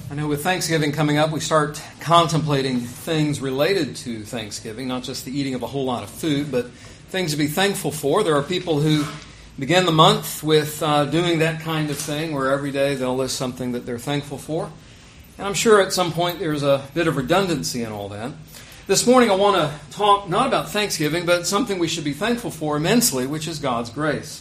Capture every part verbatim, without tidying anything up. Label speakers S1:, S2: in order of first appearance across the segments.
S1: I know with Thanksgiving coming up, we start contemplating things related to Thanksgiving, not just the eating of a whole lot of food, but things to be thankful for. There are people who begin the month with uh, doing that kind of thing, where every day they'll list something that they're thankful for. And I'm sure at some point there's a bit of redundancy in all that. This morning I want to talk not about Thanksgiving, but something we should be thankful for immensely, which is God's grace.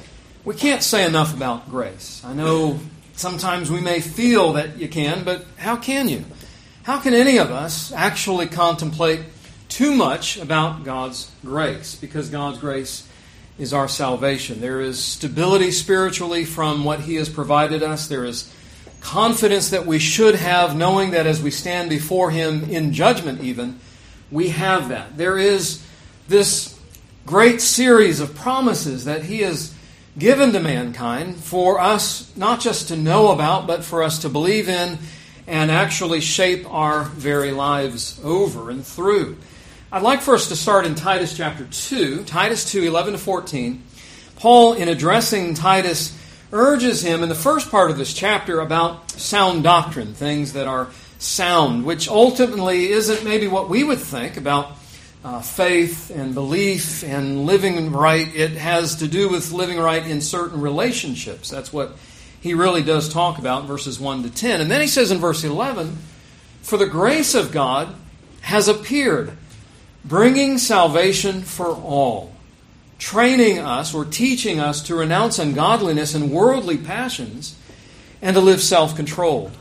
S1: We can't say enough about grace. I know sometimes we may feel that you can, but how can you? How can any of us actually contemplate too much about God's grace? Because God's grace is our salvation. There is stability spiritually from what He has provided us. There is confidence that we should have, knowing that as we stand before Him in judgment even, we have that. There is this great series of promises that He has given to mankind for us not just to know about, but for us to believe in and actually shape our very lives over and through. I'd like for us to start in Titus chapter two, Titus two, eleven to fourteen. Paul, in addressing Titus, urges him in the first part of this chapter about sound doctrine, things that are sound, which ultimately isn't maybe what we would think about Uh, faith and belief and living right. It has to do with living right in certain relationships. That's what he really does talk about in verses one to ten. And then he says in verse eleven, "For the grace of God has appeared, bringing salvation for all, training us or teaching us to renounce ungodliness and worldly passions and to live self-controlled,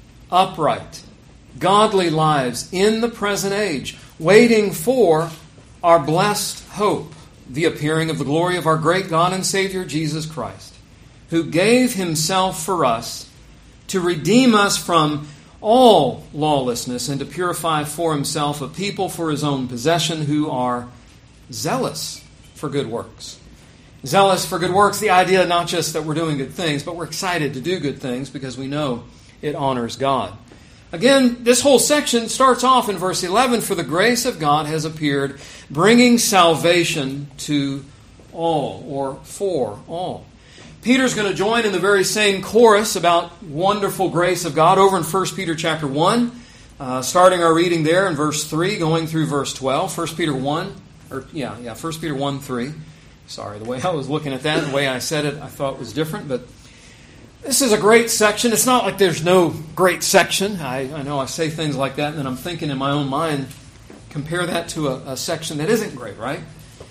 S1: upright, godly lives in the present age, waiting for our blessed hope, the appearing of the glory of our great God and Savior, Jesus Christ, who gave Himself for us to redeem us from all lawlessness and to purify for Himself a people for His own possession who are zealous for good works." Zealous for good works, the idea not just that we're doing good things, but we're excited to do good things because we know it honors God. Again, this whole section starts off in verse eleven, "For the grace of God has appeared, bringing salvation to all," or for all. Peter's going to join in the very same chorus about wonderful grace of God over in First Peter chapter one, uh, starting our reading there in verse three, going through verse twelve. First Peter one, or yeah, yeah, First Peter one, three. Sorry, the way I was looking at that, the way I said it, I thought was different, but this is a great section. It's not like there's no great section. I, I know I say things like that, and then I'm thinking in my own mind, compare that to a, a section that isn't great, right?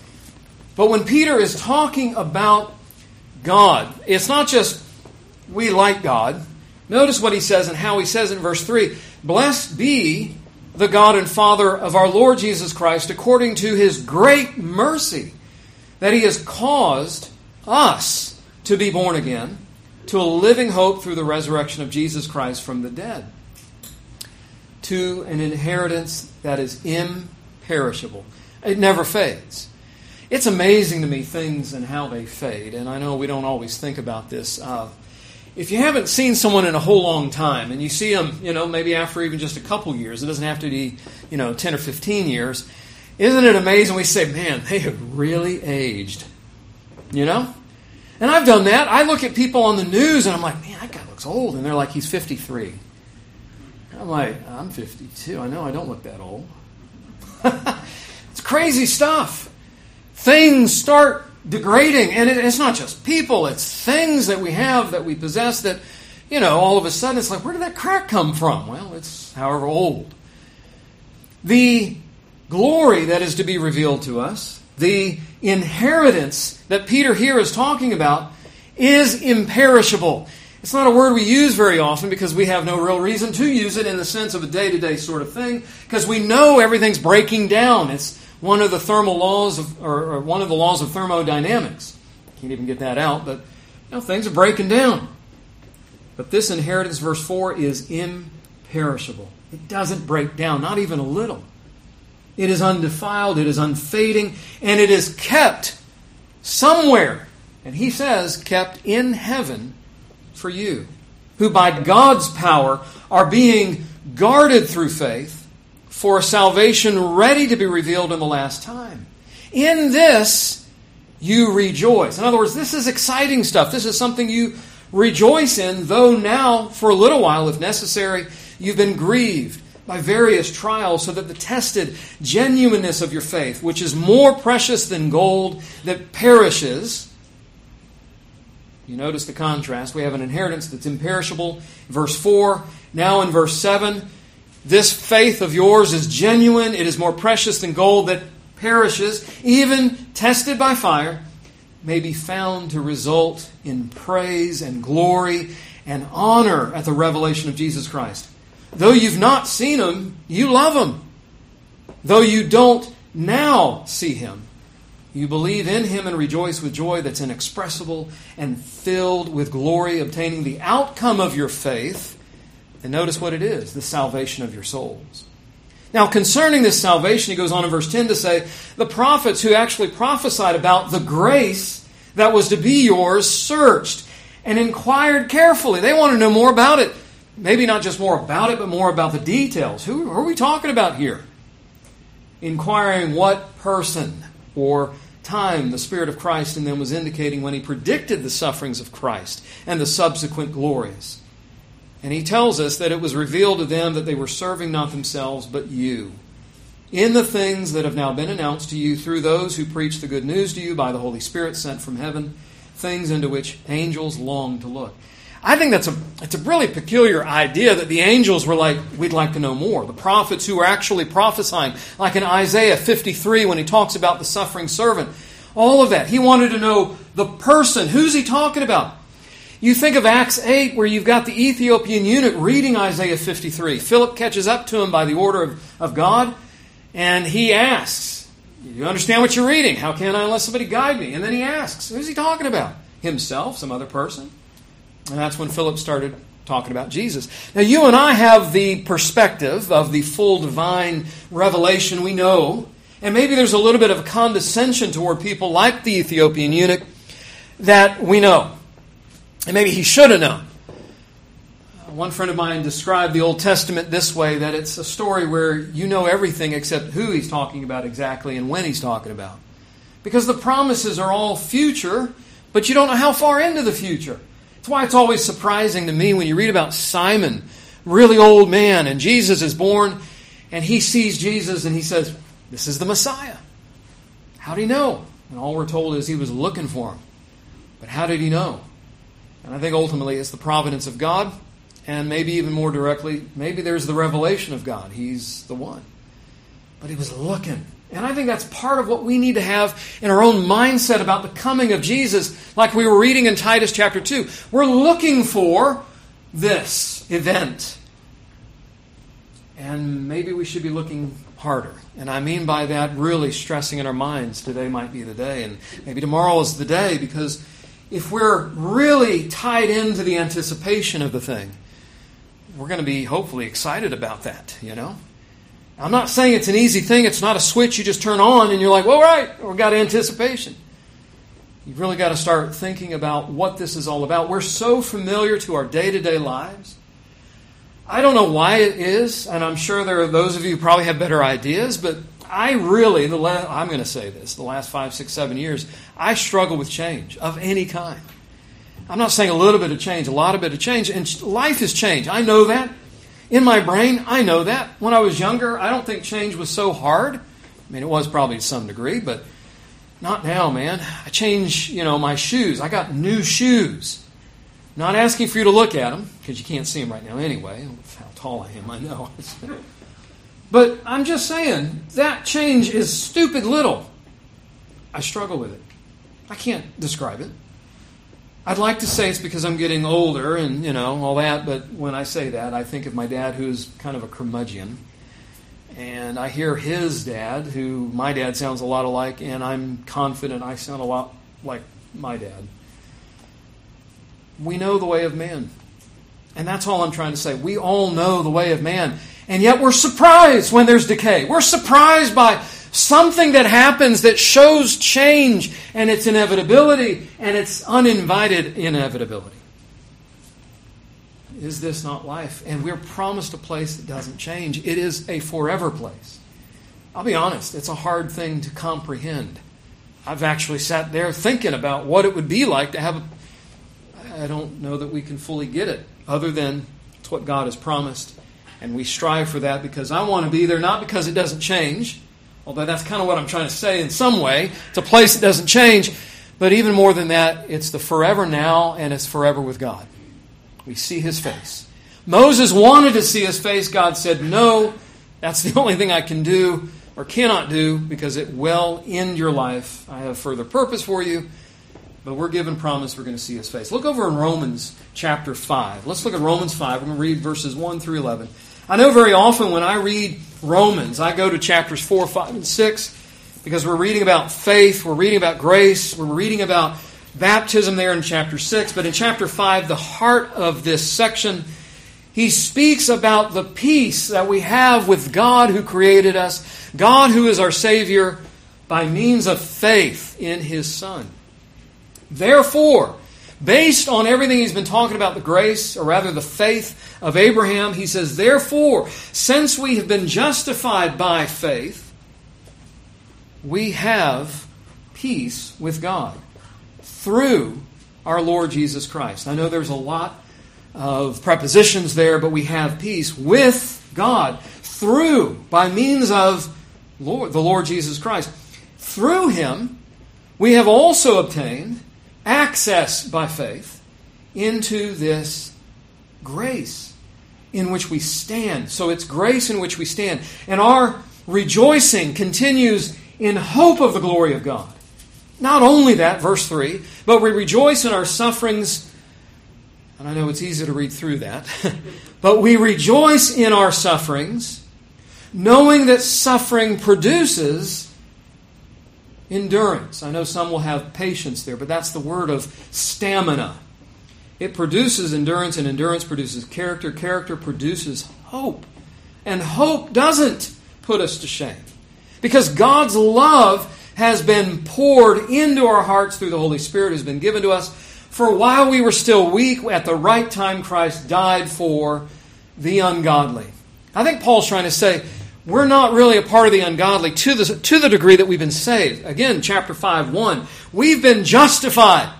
S1: But when Peter is talking about God, it's not just we like God. Notice what he says and how he says it in verse three. "Blessed be the God and Father of our Lord Jesus Christ, according to His great mercy, that He has caused us to be born again, to a living hope through the resurrection of Jesus Christ from the dead, to an inheritance that is imperishable." It never fades. It's amazing to me, things and how they fade, and I know we don't always think about this. Uh, if you haven't seen someone in a whole long time, and you see them, you know, maybe after even just a couple years, it doesn't have to be, you know, ten or fifteen years, isn't it amazing? We say, man, they have really aged, you know? And I've done that. I look at people on the news and I'm like, man, that guy looks old. And they're like, he's fifty-three. And I'm like, I'm fifty-two. I know I don't look that old. It's crazy stuff. Things start degrading. And it, it's not just people. It's things that we have, that we possess, that, you know, all of a sudden it's like, where did that crack come from? Well, it's however old. The glory that is to be revealed to us, the inheritance that Peter here is talking about, is imperishable. It's not a word we use very often because we have no real reason to use it in the sense of a day-to-day sort of thing, because we know everything's breaking down. It's one of the thermal laws of, or, or one of the laws of thermodynamics. Can't even get that out, but you know, things are breaking down. But this inheritance, verse four, is imperishable. It doesn't break down, not even a little. It is undefiled, it is unfading, and it is kept somewhere. And he says, kept in heaven for you, who by God's power are being guarded through faith for salvation ready to be revealed in the last time. In this you rejoice. In other words, this is exciting stuff. This is something you rejoice in, though now, for a little while, if necessary, you've been grieved by various trials, so that the tested genuineness of your faith, which is more precious than gold that perishes. You notice the contrast. We have an inheritance that's imperishable. Verse four. Now in verse seven, this faith of yours is genuine. It is more precious than gold that perishes, even tested by fire, may be found to result in praise and glory and honor at the revelation of Jesus Christ. Though you've not seen Him, you love Him. Though you don't now see Him, you believe in Him and rejoice with joy that's inexpressible and filled with glory, obtaining the outcome of your faith. And notice what it is, the salvation of your souls. Now, concerning this salvation, he goes on in verse ten to say, the prophets who actually prophesied about the grace that was to be yours searched and inquired carefully. They want to know more about it. Maybe not just more about it, but more about the details. Who, who are we talking about here? Inquiring what person or time the Spirit of Christ in them was indicating when He predicted the sufferings of Christ and the subsequent glories. And he tells us that it was revealed to them that they were serving not themselves, but you, in the things that have now been announced to you through those who preach the good news to you by the Holy Spirit sent from heaven, things into which angels long to look. I think that's a it's a really peculiar idea that the angels were like, we'd like to know more. The prophets who were actually prophesying, like in Isaiah fifty-three when he talks about the suffering servant, all of that. He wanted to know the person. Who's he talking about? You think of Acts eight where you've got the Ethiopian eunuch reading Isaiah fifty-three. Philip catches up to him by the order of, of God, and he asks, you understand what you're reading? How can I unless somebody guide me? And then he asks, who's he talking about? Himself, some other person? And that's when Philip started talking about Jesus. Now you and I have the perspective of the full divine revelation we know, and maybe there's a little bit of a condescension toward people like the Ethiopian eunuch that we know. And maybe he should have known. One friend of mine described the Old Testament this way, that it's a story where you know everything except who he's talking about exactly and when he's talking about. Because the promises are all future, but you don't know how far into the future. That's why it's always surprising to me when you read about Simon, really old man, and Jesus is born, and he sees Jesus and he says, this is the Messiah. How did he know? And all we're told is he was looking for him. But how did he know? And I think ultimately it's the providence of God, and maybe even more directly, maybe there's the revelation of God. He's the one. But he was looking. And I think that's part of what we need to have in our own mindset about the coming of Jesus, like we were reading in Titus chapter two. We're looking for this event. And maybe we should be looking harder. And I mean by that really stressing in our minds, today might be the day, and maybe tomorrow is the day, because if we're really tied into the anticipation of the thing, we're going to be hopefully excited about that, you know. I'm not saying it's an easy thing. It's not a switch you just turn on and you're like, well, right, we've got anticipation. You've really got to start thinking about what this is all about. We're so familiar to our day-to-day lives. I don't know why it is, and I'm sure there are those of you who probably have better ideas, but I really, the last, I'm going to say this, the last five, six, seven years, I struggle with change of any kind. I'm not saying a little bit of change, a lot of bit of change, and life has changed. I know that. In my brain, I know that. When I was younger, I don't think change was so hard. I mean, it was probably to some degree, but not now, man. I changed, you know, my shoes. I got new shoes. Not asking for you to look at them, because you can't see them right now anyway. How tall I am, I know. But I'm just saying, that change is stupid little. I struggle with it. I can't describe it. I'd like to say it's because I'm getting older and, you know, all that, but when I say that, I think of my dad, who's kind of a curmudgeon. And I hear his dad, who my dad sounds a lot alike, and I'm confident I sound a lot like my dad. We know the way of man. And that's all I'm trying to say. We all know the way of man. And yet we're surprised when there's decay. We're surprised by something that happens that shows change and its inevitability and its uninvited inevitability. Is this not life? And we're promised a place that doesn't change. It is a forever place. I'll be honest, it's a hard thing to comprehend. I've actually sat there thinking about what it would be like to have a, I don't know that we can fully get it, other than it's what God has promised. And we strive for that because I want to be there, not because it doesn't change, although that's kind of what I'm trying to say in some way. It's a place that doesn't change. But even more than that, it's the forever now, and it's forever with God. We see His face. Moses wanted to see His face. God said, no, that's the only thing I can do or cannot do, because it will end your life. I have further purpose for you. But we're given promise we're going to see His face. Look over in Romans chapter five. Let's look at Romans five. We're going to read verses one through eleven. I know very often when I read Romans, I go to chapters four, five, and six, because we're reading about faith, we're reading about grace, we're reading about baptism there in chapter six. But in chapter five, the heart of this section, he speaks about the peace that we have with God who created us, God who is our Savior, by means of faith in His Son. Therefore, based on everything he's been talking about, the grace, or rather the faith of Abraham, he says, therefore, since we have been justified by faith, we have peace with God through our Lord Jesus Christ. I know there's a lot of prepositions there, but we have peace with God through, by means of Lord, the Lord Jesus Christ. Through Him, we have also obtained access by faith into this grace in which we stand. So it's grace in which we stand. And our rejoicing continues in hope of the glory of God. Not only that, verse three, but we rejoice in our sufferings. And I know it's easy to read through that. But we rejoice in our sufferings, knowing that suffering produces endurance. I know some will have patience there, but that's the word of stamina. It produces endurance, and endurance produces character. Character produces hope. And hope doesn't put us to shame, because God's love has been poured into our hearts through the Holy Spirit, has been given to us. For while we were still weak, at the right time Christ died for the ungodly. I think Paul's trying to say, we're not really a part of the ungodly to the, to the degree that we've been saved. Again, chapter five, one. We've been justified.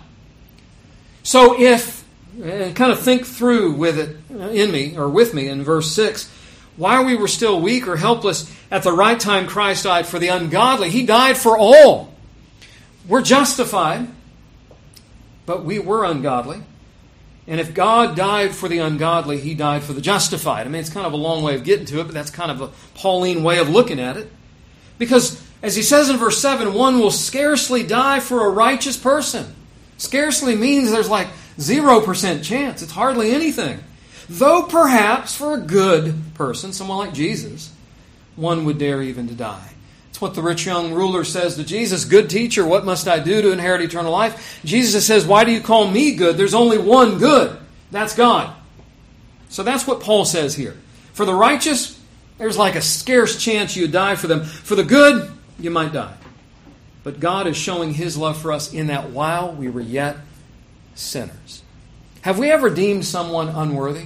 S1: So if, and kind of think through with it in me, or with me in verse six, while we were still weak or helpless, at the right time Christ died for the ungodly. He died for all. We're justified, but we were ungodly. And if God died for the ungodly, He died for the justified. I mean, it's kind of a long way of getting to it, but that's kind of a Pauline way of looking at it. Because, as he says in verse seven, one will scarcely die for a righteous person. Scarcely means there's like zero percent chance. It's hardly anything. Though perhaps for a good person, someone like Jesus, one would dare even to die. It's what the rich young ruler says to Jesus, good teacher, what must I do to inherit eternal life? Jesus says, why do you call me good? There's only one good. That's God. So that's what Paul says here. For the righteous, there's like a scarce chance you'd die for them. For the good, you might die. But God is showing His love for us in that while we were yet sinners. Have we ever deemed someone unworthy?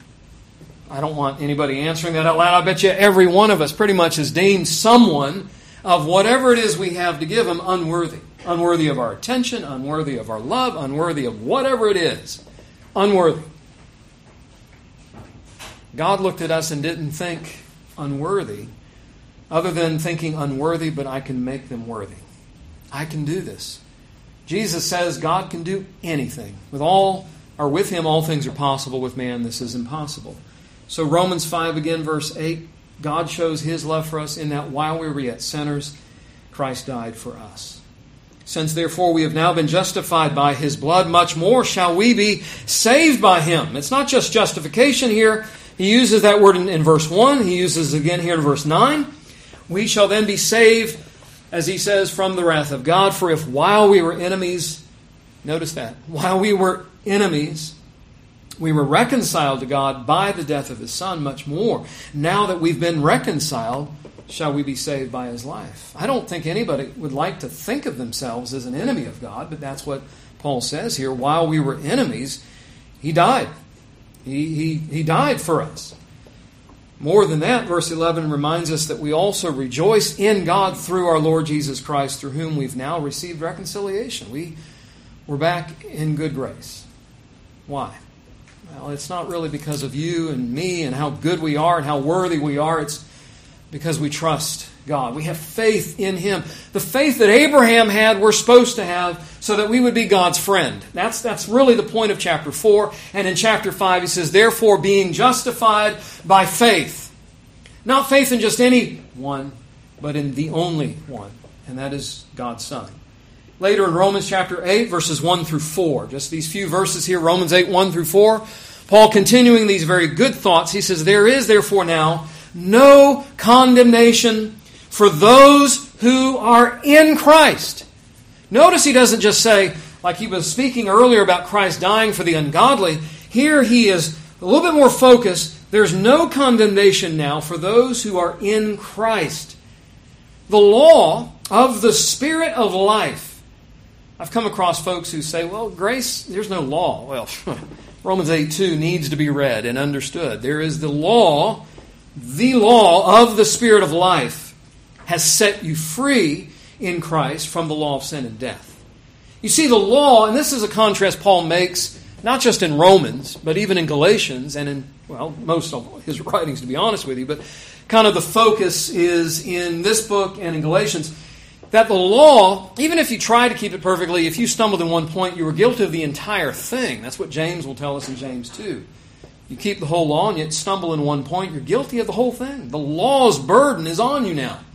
S1: I don't want anybody answering that out loud. I bet you every one of us pretty much has deemed someone of whatever it is we have to give them unworthy. Unworthy of our attention, unworthy of our love, unworthy of whatever it is. Unworthy. God looked at us and didn't think unworthy, other than thinking unworthy, but I can make them worthy. I can do this. Jesus says God can do anything. With all, or with Him, all things are possible. With man, this is impossible. So Romans five again, verse eight, God shows His love for us in that while we were yet sinners, Christ died for us. Since therefore we have now been justified by His blood, much more shall we be saved by Him. It's not just justification here. He uses that word in, in verse one. He uses it again here in verse nine. We shall then be saved, as he says, from the wrath of God. For if while we were enemies, notice that, while we were enemies, we were reconciled to God by the death of His Son, much more, now that we've been reconciled, shall we be saved by His life. I don't think anybody would like to think of themselves as an enemy of God, but that's what Paul says here. While we were enemies, He died. He, he, he died for us. More than that, verse eleven reminds us that we also rejoice in God through our Lord Jesus Christ, through whom we've now received reconciliation. We, we're back in good grace. Why? Well, it's not really because of you and me and how good we are and how worthy we are. It's because we trust God. We have faith in Him. The faith that Abraham had, we're supposed to have so that we would be God's friend. That's, that's really the point of chapter four. And in chapter five, he says, therefore, being justified by faith. Not faith in just any one, but in the only one. And that is God's Son. Later in Romans chapter eight, verses one through four, just these few verses here, Romans eight, one through four, Paul continuing these very good thoughts, he says, there is therefore now no condemnation for those who are in Christ. Notice he doesn't just say, like he was speaking earlier about Christ dying for the ungodly. Here he is a little bit more focused. There's no condemnation now for those who are in Christ. The law of the Spirit of life. I've come across folks who say, well, grace, there's no law. Well, Romans eight two needs to be read and understood. There is the law, the law of the Spirit of life has set you free in Christ from the law of sin and death. You see, the law, and this is a contrast Paul makes, not just in Romans, but even in Galatians and in, well, most of his writings, to be honest with you, but kind of the focus is in this book and in Galatians, that the law, even if you try to keep it perfectly, if you stumbled in one point, you were guilty of the entire thing. That's what James will tell us in James two. You keep the whole law and yet stumble in one point, you're guilty of the whole thing. The law's burden is on you now.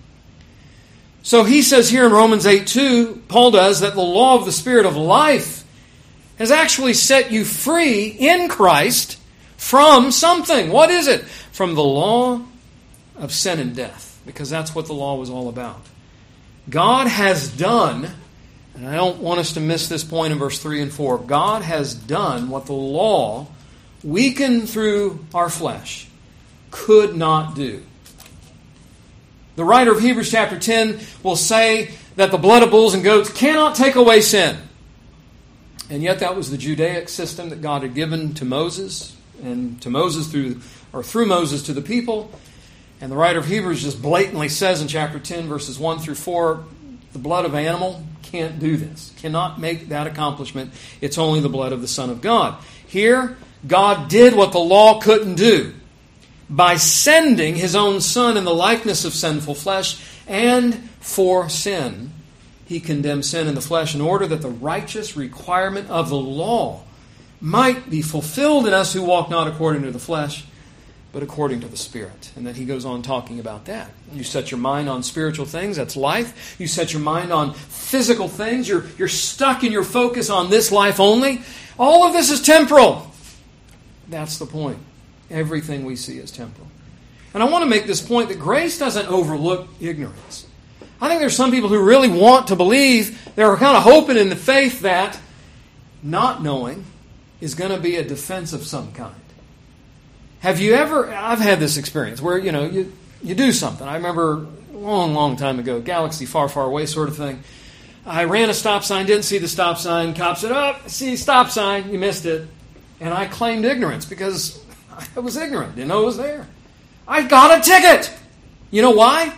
S1: So he says here in Romans eight two, Paul does, that the law of the Spirit of life has actually set you free in Christ from something. What is it? From the law of sin and death. Because that's what the law was all about. God has done, and I don't want us to miss this point in verse three and four, God has done what the law, weakened through our flesh, could not do. The writer of Hebrews chapter ten will say that the blood of bulls and goats cannot take away sin. And yet that was the Judaic system that God had given to Moses, and to Moses through, or through Moses to the people. And the writer of Hebrews just blatantly says in chapter ten, verses one through four, the blood of animal can't do this, cannot make that accomplishment. It's only the blood of the Son of God. Here, God did what the law couldn't do by sending His own Son in the likeness of sinful flesh, and for sin, He condemned sin in the flesh in order that the righteous requirement of the law might be fulfilled in us who walk not according to the flesh, but according to the Spirit. And then he goes on talking about that. You set your mind on spiritual things, that's life. You set your mind on physical things, you're, you're stuck in your focus on this life only. All of this is temporal. That's the point. Everything we see is temporal. And I want to make this point that grace doesn't overlook ignorance. I think there's some people who really want to believe, they're kind of hoping in the faith that not knowing is going to be a defense of some kind. Have you ever, I've had this experience where, you know, you, you do something. I remember a long, long time ago, galaxy far, far away sort of thing. I ran a stop sign, didn't see the stop sign. Cop said, oh, see, stop sign, you missed it. And I claimed ignorance because I was ignorant, didn't know it was there. I got a ticket. You know why?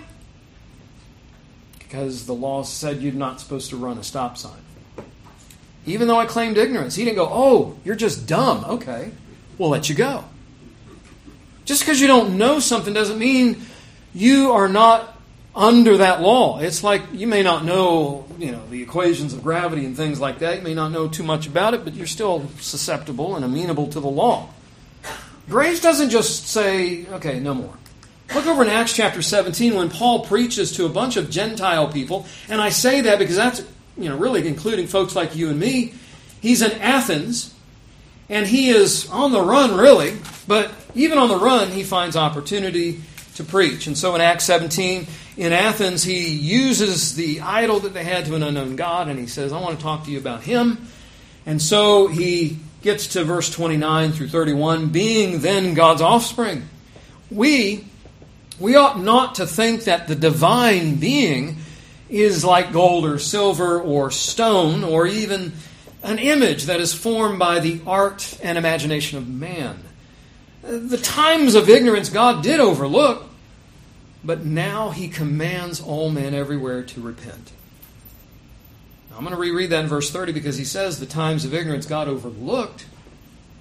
S1: Because the law said you're not supposed to run a stop sign. Even though I claimed ignorance, he didn't go, oh, you're just dumb. Okay, we'll let you go. Just because you don't know something doesn't mean you are not under that law. It's like you may not know, you know, the equations of gravity and things like that. You may not know too much about it, but you're still susceptible and amenable to the law. Grace doesn't just say, okay, no more. Look over in Acts chapter seventeen when Paul preaches to a bunch of Gentile people, and I say that because that's, you know, really including folks like you and me. He's in Athens, and he is on the run, really, but even on the run, he finds opportunity to preach. And so in Acts seventeen, in Athens, he uses the idol that they had to an unknown God, and he says, I want to talk to you about Him. And so he gets to verse twenty-nine through thirty-one, being then God's offspring. We, we ought not to think that the divine being is like gold or silver or stone or even an image that is formed by the art and imagination of man. The times of ignorance God did overlook, but now He commands all men everywhere to repent. Now, I'm going to reread that in verse thirty because he says the times of ignorance God overlooked,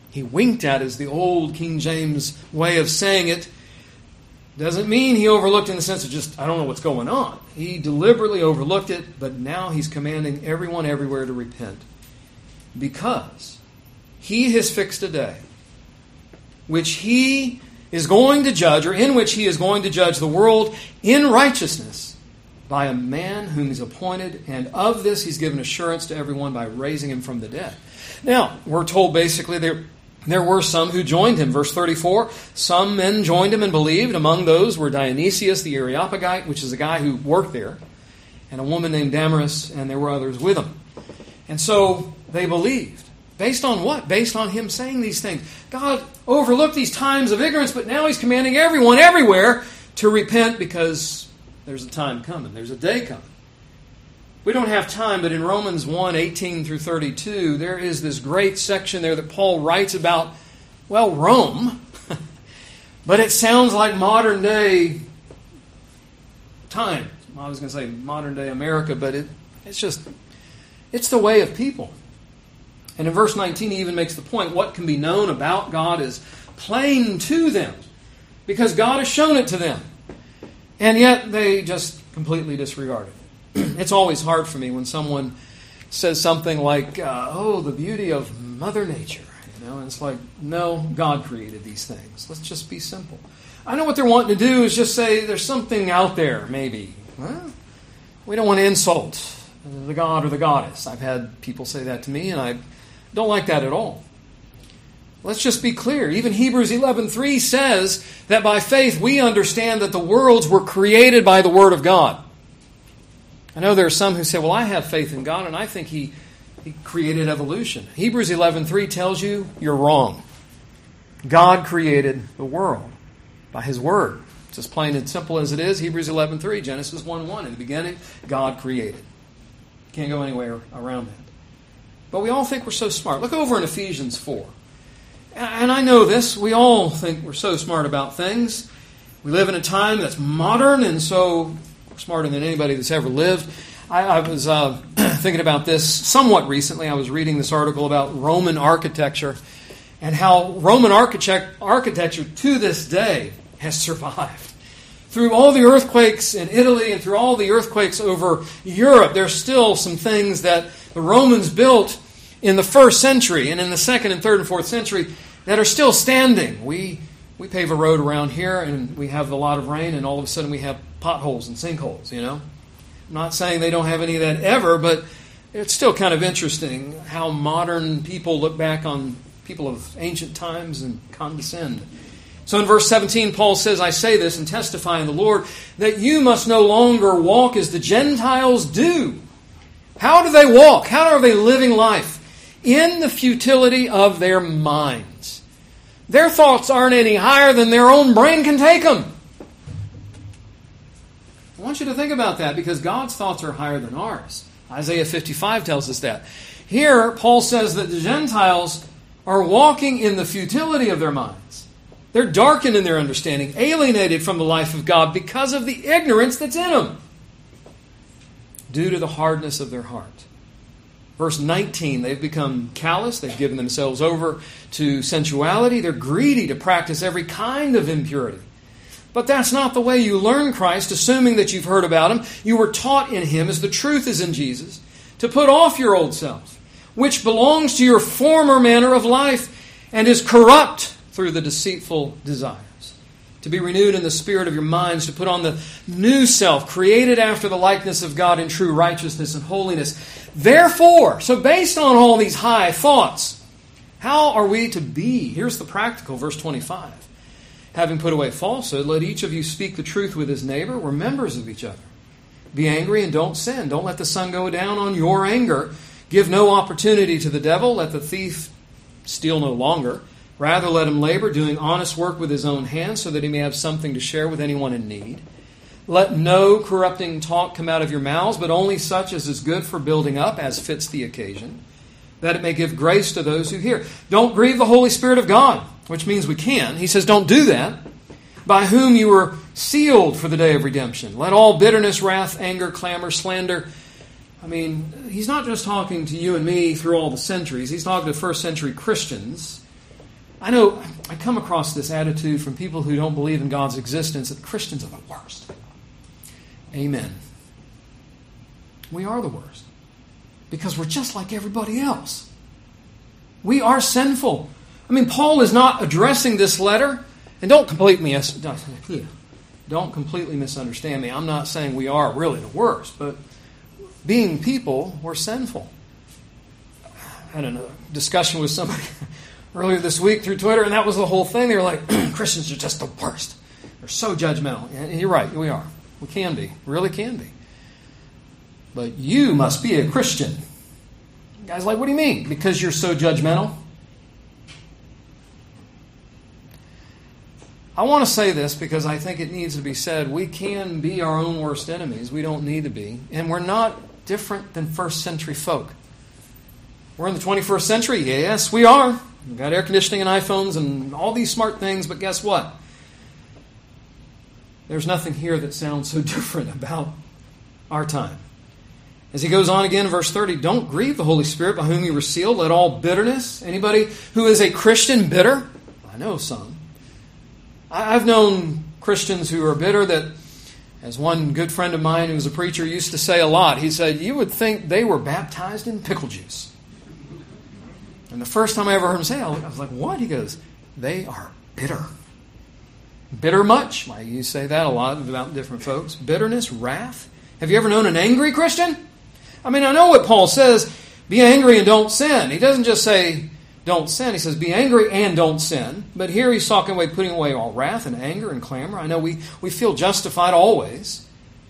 S1: He winked at is the old King James way of saying it. Doesn't mean he overlooked in the sense of just, I don't know what's going on. He deliberately overlooked it, but now he's commanding everyone everywhere to repent. Because he has fixed a day which he is going to judge, or in which he is going to judge the world in righteousness by a man whom he's appointed, and of this he's given assurance to everyone by raising him from the dead. Now, we're told basically there, there were some who joined him. Verse thirty-four, some men joined him and believed. Among those were Dionysius the Areopagite, which is a guy who worked there, and a woman named Damaris, and there were others with him. And so they believed. Based on what? Based on him saying these things. God overlooked these times of ignorance, but now he's commanding everyone everywhere to repent because there's a time coming. There's a day coming. We don't have time, but in Romans one, eighteen through thirty-two, there is this great section there that Paul writes about, well, Rome, but it sounds like modern day time. I was going to say modern day America, but it, it's just, it's the way of people. And in verse nineteen, he even makes the point, what can be known about God is plain to them, because God has shown it to them. And yet they just completely disregard it. It's always hard for me when someone says something like, uh, oh, the beauty of Mother Nature. You know, and it's like, no, God created these things. Let's just be simple. I know what they're wanting to do is just say there's something out there, maybe. Well, we don't want to insult the god or the goddess. I've had people say that to me, and I don't like that at all. Let's just be clear. Even Hebrews eleven three says that by faith we understand that the worlds were created by the Word of God. I know there are some who say, well, I have faith in God, and I think He, he created evolution. Hebrews eleven three tells you you're wrong. God created the world by His Word. It's as plain and simple as it is. Hebrews eleven three, Genesis one one. In the beginning, God created. Can't go anywhere around that. But we all think we're so smart. Look over in Ephesians four. And I know this. We all think we're so smart about things. We live in a time that's modern, and so we're smarter than anybody that's ever lived. I, I was uh, thinking about this somewhat recently. I was reading this article about Roman architecture and how Roman architect, architecture to this day has survived. Through all the earthquakes in Italy and through all the earthquakes over Europe, there's still some things that the Romans built in the first century and in the second and third and fourth century that are still standing. We we pave a road around here and we have a lot of rain and all of a sudden we have potholes and sinkholes, you know. I'm not saying they don't have any of that ever, but it's still kind of interesting how modern people look back on people of ancient times and condescend. So in verse seventeen, Paul says, I say this and testify in the Lord that you must no longer walk as the Gentiles do. How do they walk? How are they living life? In the futility of their minds. Their thoughts aren't any higher than their own brain can take them. I want you to think about that because God's thoughts are higher than ours. Isaiah fifty-five tells us that. Here, Paul says that the Gentiles are walking in the futility of their minds. They're darkened in their understanding, alienated from the life of God because of the ignorance that's in them, due to the hardness of their heart. Verse nineteen, they've become callous. They've given themselves over to sensuality. They're greedy to practice every kind of impurity. But that's not the way you learn Christ, assuming that you've heard about Him. You were taught in Him, as the truth is in Jesus, to put off your old self, which belongs to your former manner of life and is corrupt through the deceitful desires. To be renewed in the spirit of your minds, to put on the new self, created after the likeness of God in true righteousness and holiness. Therefore, so based on all these high thoughts, how are we to be? Here's the practical, verse twenty-five. Having put away falsehood, let each of you speak the truth with his neighbor. We're members of each other. Be angry and don't sin. Don't let the sun go down on your anger. Give no opportunity to the devil. Let the thief steal no longer. Rather, let him labor, doing honest work with his own hands, so that he may have something to share with anyone in need. Let no corrupting talk come out of your mouths, but only such as is good for building up, as fits the occasion, that it may give grace to those who hear. Don't grieve the Holy Spirit of God, which means we can. He says, don't do that. By whom you were sealed for the day of redemption. Let all bitterness, wrath, anger, clamor, slander. I mean, he's not just talking to you and me through all the centuries. He's talking to first century Christians I know I come across this attitude from people who don't believe in God's existence that Christians are the worst. Amen. We are the worst. Because we're just like everybody else. We are sinful. I mean, Paul is not addressing this letter, and don't completely don't completely misunderstand me. I'm not saying we are really the worst, but being people, we're sinful. I had a discussion with somebody earlier this week through Twitter, and that was the whole thing. They were like, Christians are just the worst. They're so judgmental. And you're right, we are. We can be. We really can be. But you must be a Christian. You guys like, what do you mean? Because you're so judgmental? I want to say this because I think it needs to be said. We can be our own worst enemies. We don't need to be. And we're not different than first century folk. We're in the twenty-first century. Yes, we are. We've got air conditioning and iPhones and all these smart things. But guess what? There's nothing here that sounds so different about our time. As he goes on again in verse thirty, don't grieve the Holy Spirit by whom you were sealed. Let all bitterness. Anybody who is a Christian bitter? I know some. I've known Christians who are bitter that, as one good friend of mine who was a preacher used to say a lot, he said, you would think they were baptized in pickle juice. And the first time I ever heard him say it, I was like, what? He goes, they are bitter. Bitter much? Why, you say that a lot about different folks. Bitterness, wrath. Have you ever known an angry Christian? I mean, I know what Paul says, be angry and don't sin. He doesn't just say, don't sin. He says, be angry and don't sin. But here he's talking away, putting away all wrath and anger and clamor. I know we, we feel justified always.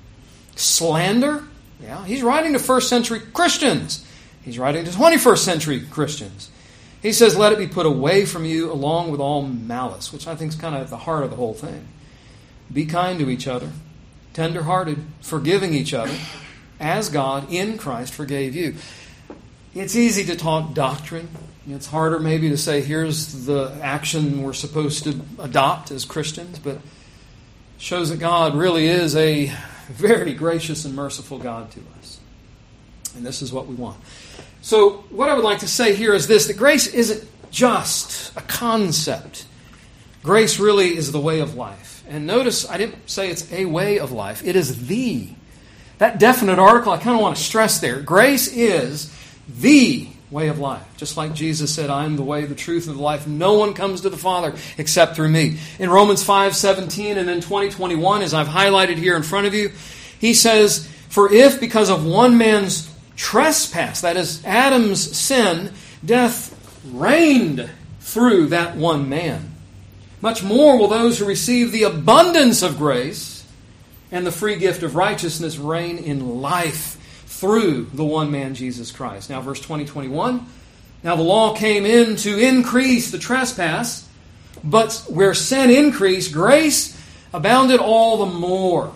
S1: Slander. Yeah, he's writing to first century Christians. He's writing to twenty-first century Christians. He says, let it be put away from you along with all malice, which I think is kind of at the heart of the whole thing. Be kind to each other, tender-hearted, forgiving each other, as God in Christ forgave you. It's easy to talk doctrine. It's harder maybe to say, here's the action we're supposed to adopt as Christians, but it shows that God really is a very gracious and merciful God to us. And this is what we want. So what I would like to say here is this, that grace isn't just a concept. Grace really is the way of life. And notice, I didn't say it's a way of life. It is the. That definite article, I kind of want to stress there. Grace is the way of life. Just like Jesus said, I am the way, the truth, and the life. No one comes to the Father except through me. In Romans five seventeen and in twenty twenty-one, as I've highlighted here in front of you, he says, for if because of one man's trespass, that is Adam's sin, death reigned through that one man, much more will those who receive the abundance of grace and the free gift of righteousness reign in life through the one man, Jesus Christ. Now, verse twenty, twenty-one. Now the law came in to increase the trespass, but where sin increased, grace abounded all the more.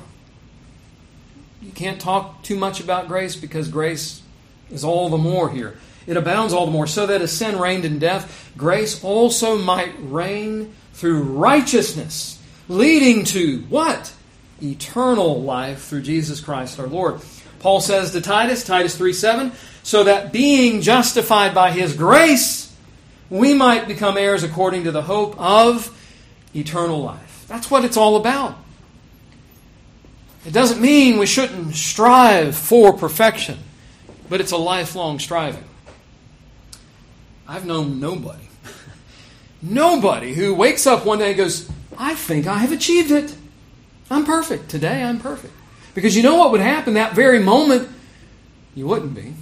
S1: You can't talk too much about grace because grace is all the more here. It abounds all the more, so that as sin reigned in death, grace also might reign through righteousness, leading to what? Eternal life through Jesus Christ our Lord. Paul says to Titus, Titus three seven, so that being justified by His grace, we might become heirs according to the hope of eternal life. That's what it's all about. It doesn't mean we shouldn't strive for perfection, but it's a lifelong striving. I've known nobody, nobody who wakes up one day and goes, I think I have achieved it. I'm perfect. Today I'm perfect. Because you know what would happen that very moment? You wouldn't be.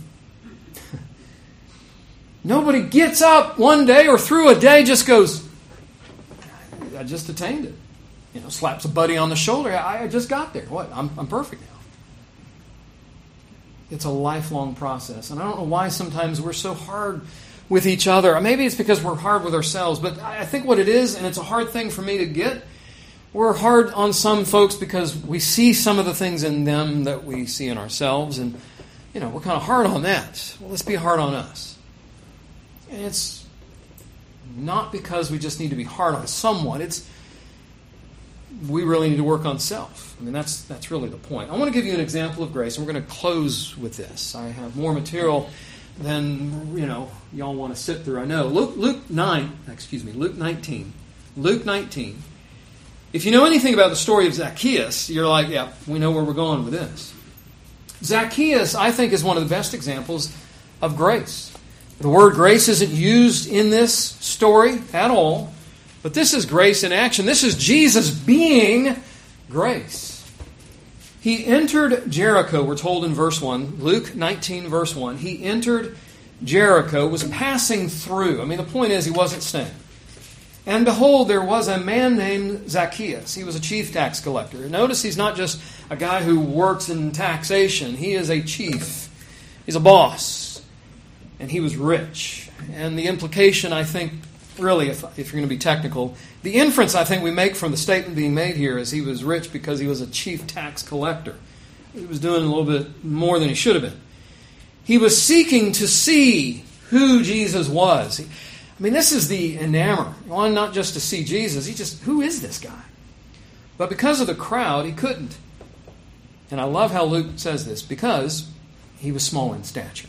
S1: Nobody gets up one day or through a day just goes, I just attained it. You know, slaps a buddy on the shoulder. I just got there. What? I'm, I'm perfect now. It's a lifelong process. And I don't know why sometimes we're so hard with each other. Maybe it's because we're hard with ourselves. But I think what it is, and it's a hard thing for me to get, we're hard on some folks because we see some of the things in them that we see in ourselves. And, you know, we're kind of hard on that. Well, let's be hard on us. And it's not because we just need to be hard on someone. It's we really need to work on self. I mean, that's that's really the point. I want to give you an example of grace, and we're going to close with this. I have more material than, you know, y'all want to sit through. I know. Luke, Luke nine, excuse me, Luke nineteen. Luke nineteen. If you know anything about the story of Zacchaeus, you're like, yeah, we know where we're going with this. Zacchaeus, I think, is one of the best examples of grace. The word grace isn't used in this story at all, but this is grace in action. This is Jesus being grace. He entered Jericho, we're told in verse one, Luke nineteen, verse one. He entered Jericho, was passing through. I mean, the point is he wasn't staying. And behold, there was a man named Zacchaeus. He was a chief tax collector. Notice he's not just a guy who works in taxation. He is a chief. He's a boss. And he was rich. And the implication, I think, really, if, if you're going to be technical, the inference I think we make from the statement being made here is he was rich because he was a chief tax collector. He was doing a little bit more than he should have been. He was seeking to see who Jesus was. He, I mean, this is the enamour. He wanted not just to see Jesus, he just, who is this guy? But because of the crowd, he couldn't. And I love how Luke says this, because he was small in stature.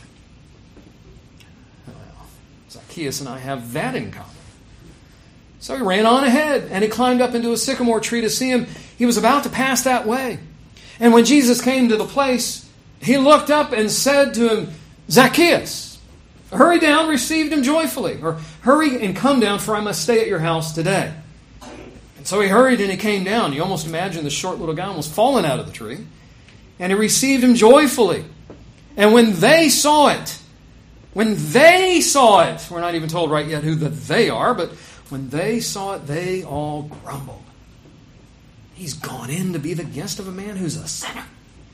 S1: Well, Zacchaeus and I have that in common. So he ran on ahead, and he climbed up into a sycamore tree to see him. He was about to pass that way. And when Jesus came to the place, he looked up and said to him, Zacchaeus, hurry down, received him joyfully. Or hurry and come down, for I must stay at your house today. And so he hurried and he came down. You almost imagine the short little guy almost falling out of the tree. And he received him joyfully. And when they saw it, when they saw it, we're not even told right yet who the they are, but when they saw it, they all grumbled. He's gone in to be the guest of a man who's a sinner.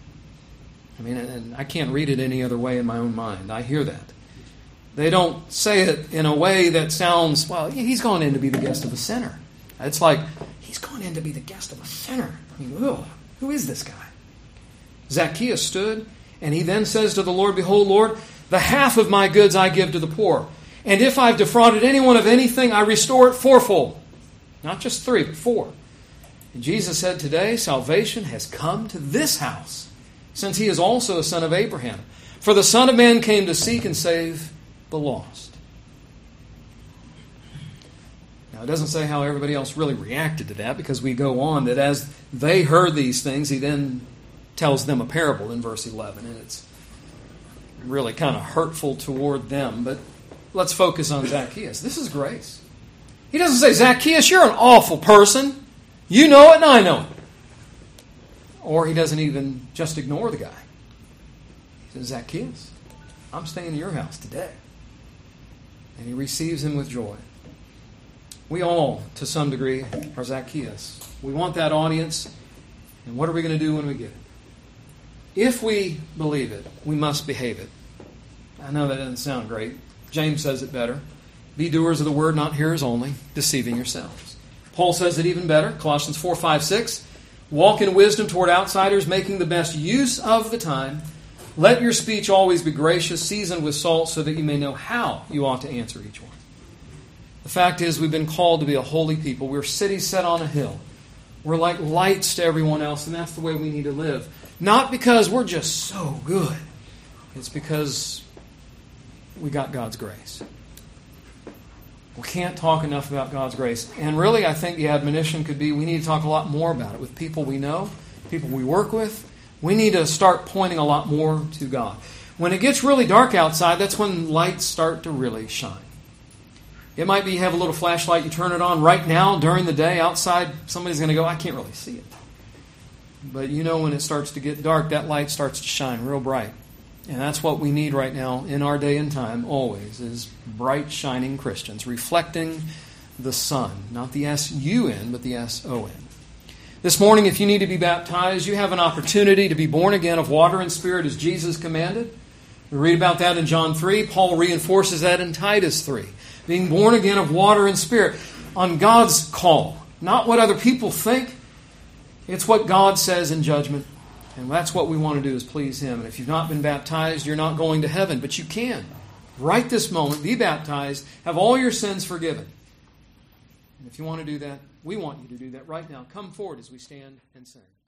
S1: I mean, and I can't read it any other way in my own mind. I hear that. They don't say it in a way that sounds, well, he's gone in to be the guest of a sinner. It's like, he's gone in to be the guest of a sinner. I mean, ugh, who is this guy? Zacchaeus stood, and he then says to the Lord, behold, Lord, the half of my goods I give to the poor. And if I've defrauded anyone of anything, I restore it fourfold. Not just three, but four. And Jesus said, today salvation has come to this house, since he is also a son of Abraham. For the Son of Man came to seek and save the lost. Now, it doesn't say how everybody else really reacted to that, because we go on that as they heard these things, he then tells them a parable in verse eleven, and it's really kind of hurtful toward them. But let's focus on Zacchaeus. This is grace. He doesn't say, Zacchaeus, you're an awful person. You know it and I know it. Or he doesn't even just ignore the guy. He says, Zacchaeus, I'm staying in your house today. And he receives him with joy. We all, to some degree, are Zacchaeus. We want that audience. And what are we going to do when we get it? If we believe it, we must behave it. I know that doesn't sound great. James says it better. Be doers of the word, not hearers only, deceiving yourselves. Paul says it even better. Colossians four, five, six. Walk in wisdom toward outsiders, making the best use of the time. Let your speech always be gracious, seasoned with salt, so that you may know how you ought to answer each one. The fact is, we've been called to be a holy people. We're cities set on a hill. We're like lights to everyone else, and that's the way we need to live. Not because we're just so good. It's because we got God's grace. We can't talk enough about God's grace. And really, I think the admonition could be we need to talk a lot more about it with people we know, people we work with. We need to start pointing a lot more to God. When it gets really dark outside, that's when lights start to really shine. It might be you have a little flashlight, you turn it on right now during the day outside, somebody's going to go, I can't really see it. But you know when it starts to get dark, that light starts to shine real bright. And that's what we need right now in our day and time, always, is bright, shining Christians, reflecting the sun. Not the S U N, but the S O N. This morning, if you need to be baptized, you have an opportunity to be born again of water and spirit as Jesus commanded. We read about that in John three. Paul reinforces that in Titus three. Being born again of water and spirit on God's call. Not what other people think. It's what God says in judgment. And that's what we want to do, is please Him. And if you've not been baptized, you're not going to heaven. But you can. Right this moment, be baptized. Have all your sins forgiven. And if you want to do that, we want you to do that right now. Come forward as we stand and sing.